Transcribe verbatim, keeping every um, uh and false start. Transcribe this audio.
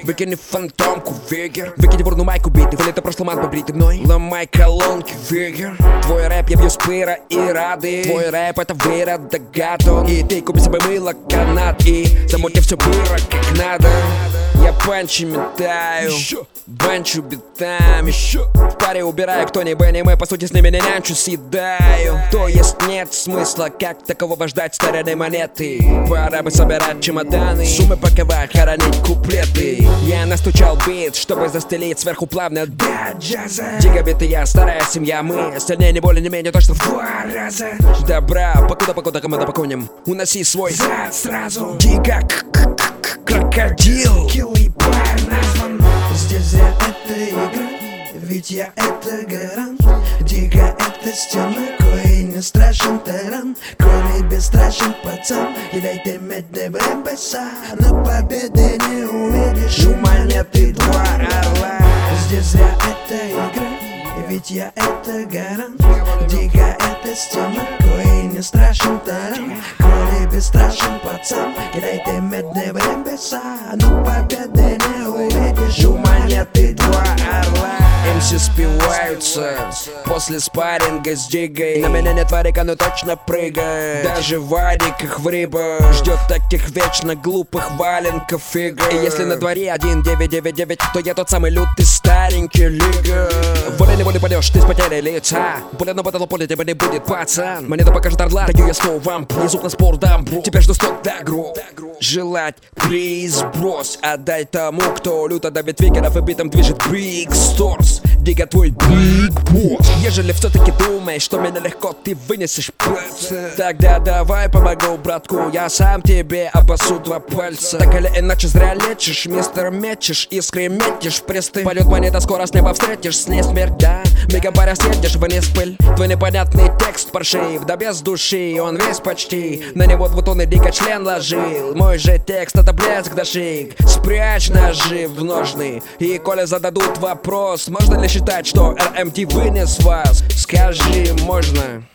Выкини фантомку, вегер. Выкини бурну майку битый, вылета прошлый ман побритый мной. Ломай колонки, вегер. Твой рэп я бью с пыра и рады. Твой рэп это вера догадок. И ты купи себе мыло, канат. И замути все было как надо. Я панчи метаю, банчу битами. В паре убираю, кто не бы не мы, по сути с ними не нянчу, съедаю. То есть нет смысла как такового ждать стороны монеты. Пора бы собирать чемоданы, суммы паковать, хоронить куплеты. Я настучал бит, чтобы застелить сверху плавно до джаза. Гигабиты я, старая семья, мы остальные не более не менее точно в два раза. Добра, покуда покуда команда поконим. Уноси свой зад сразу. Дига крокодил. Килый пар назван. Здесь я это игра, ведь я это гарант. Дига это стена, кой не страшен тиран, коли бесстрашен пацан. И дайте медный брембеса, но победы не увидишь. У монеты два орла. Здесь я это игра, ведь я это гарант. Дига это стена, кой не страшен тиран, коли бесстрашен пацан. И дайте медный брембеса, но победы не увидишь. У монеты два орла. эм си спиваются после спарринга с Дигой. На меня нет варика, но точно прыгает. Даже Вадик их в рыбу ждет таких вечно глупых валенков игр. И если на дворе один девять девять девять, то я тот самый лютый старенький лига. Волей-неволей пойдешь ты с потерей лица. Более на батлу поле тебя не будет, пацан. Монета покажет орла, даю я снова вам. Несут на спор дамбу, тебя жду сто дагру. Желать приз брос, отдай тому, кто люто давит вигеров и битом движет Big Stores. Дига твой Big Boss. Ежели все-таки думаешь, что меня легко ты вынесешь пальцы, тогда давай помогу, братку, я сам тебе обоссу два пальца. Так или иначе зря лечишь, мистер мечешь, искры метишь, престы. Полет монета, скоро с неба встретишь, с ней смерть, да. Мегабаря съедешь вниз пыль. Твой непонятный текст паршив, да без души, он весь почти. На него двутонный дико член ложил. Мой же текст это блеск да шик. Спрячь ножи в ножны. И коли зададут вопрос, можно ли считать, что эр эм ти вынес вас? Скажи, можно?